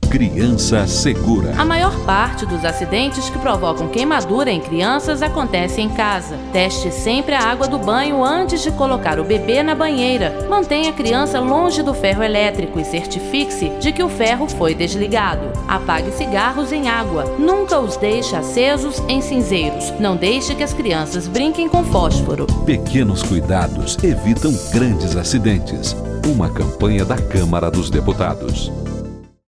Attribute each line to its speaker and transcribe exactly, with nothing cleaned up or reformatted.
Speaker 1: Criança Segura.
Speaker 2: A maior parte dos acidentes que provocam queimadura em crianças acontece em casa. Teste sempre a água do banho antes de colocar o bebê na banheira. Mantenha a criança longe do ferro elétrico e certifique-se de que o ferro foi desligado. Apague cigarros em água. Nunca os deixe acesos em cinzeiros. Não deixe que as crianças brinquem com fósforo.
Speaker 1: Pequenos cuidados evitam grandes acidentes. Uma campanha da Câmara dos Deputados.